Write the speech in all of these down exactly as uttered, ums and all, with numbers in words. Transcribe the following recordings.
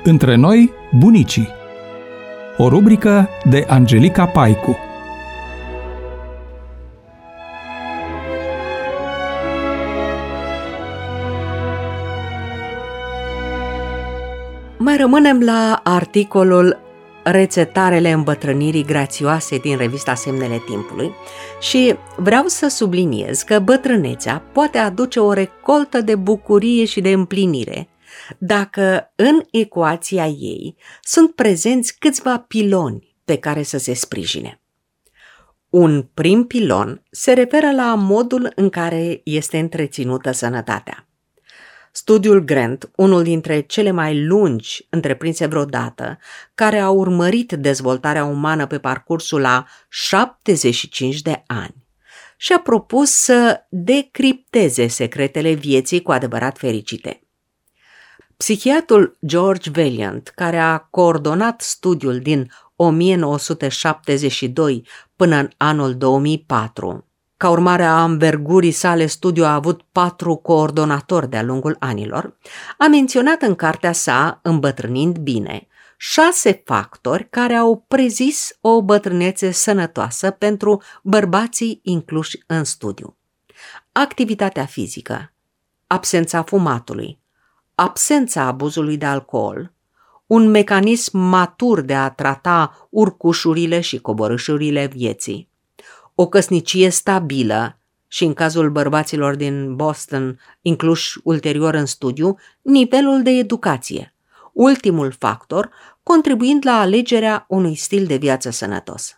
Între noi, bunicii. O rubrică de Angelica Paicu. Mai rămânem la articolul Rețetarele îmbătrânirii grațioase din revista Semnele Timpului și vreau să subliniez că bătrânețea poate aduce o recoltă de bucurie și de împlinire dacă în ecuația ei sunt prezenți câțiva piloni pe care să se sprijine. Un prim pilon se referă la modul în care este întreținută sănătatea. Studiul Grant, unul dintre cele mai lungi întreprinse vreodată, care a urmărit dezvoltarea umană pe parcursul a șaptezeci și cinci de ani, și-a propus să decripteze secretele vieții cu adevărat fericite. Psihiatrul George Vaillant, care a coordonat studiul din o mie nouă sute șaptezeci și doi până în anul două mii patru, ca urmare a învergurii sale, studiul a avut patru coordonatori de-a lungul anilor, a menționat în cartea sa, Îmbătrânind bine, șase factori care au prezis o bătrânețe sănătoasă pentru bărbații incluși în studiu. Activitatea fizică, absența fumatului, absența abuzului de alcool, un mecanism matur de a trata urcușurile și coborâșurile vieții, o căsnicie stabilă și, în cazul bărbaților din Boston, incluși ulterior în studiu, nivelul de educație, ultimul factor contribuind la alegerea unui stil de viață sănătos.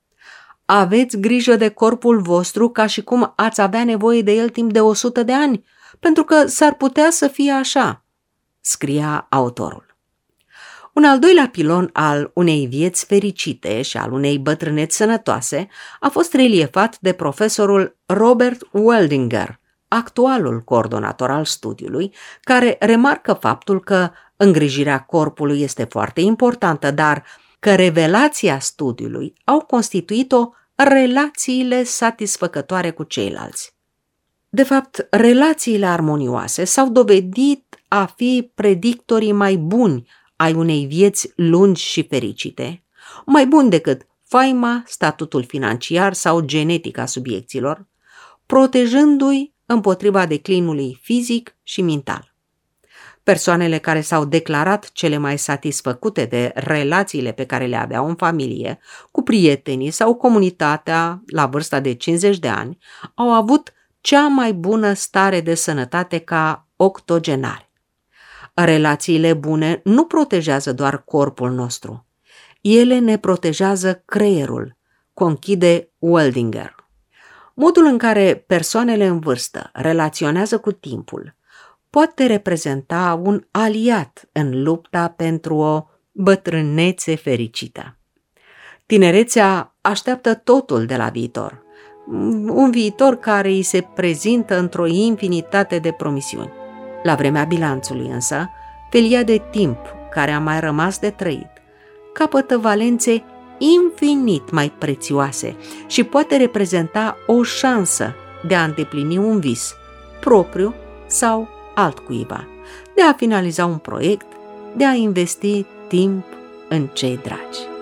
Aveți grijă de corpul vostru ca și cum ați avea nevoie de el timp de o sută de ani, pentru că s-ar putea să fie așa, scria autorul. Un al doilea pilon al unei vieți fericite și al unei bătrâneți sănătoase a fost reliefat de profesorul Robert Waldinger, actualul coordonator al studiului, care remarcă faptul că îngrijirea corpului este foarte importantă, dar că revelația studiului au constituit-o relațiile satisfăcătoare cu ceilalți. De fapt, relațiile armonioase s-au dovedit a fi predictorii mai buni ai unei vieți lungi și fericite, mai bun decât faima, statutul financiar sau genetica subiecților, protejându-i împotriva declinului fizic și mental. Persoanele care s-au declarat cele mai satisfăcute de relațiile pe care le aveau în familie, cu prietenii sau comunitatea la vârsta de cincizeci de ani, au avut cea mai bună stare de sănătate ca octogenari. Relațiile bune nu protejează doar corpul nostru. Ele ne protejează creierul, conchide Waldinger. Modul în care persoanele în vârstă relaționează cu timpul poate reprezenta un aliat în lupta pentru o bătrânețe fericită. Tinerețea așteaptă totul de la viitor, un viitor care îi se prezintă într-o infinitate de promisiuni. La vremea bilanțului însă, felia de timp care a mai rămas de trăit capătă valențe infinit mai prețioase și poate reprezenta o șansă de a îndeplini un vis, propriu sau altcuiva, de a finaliza un proiect, de a investi timp în cei dragi.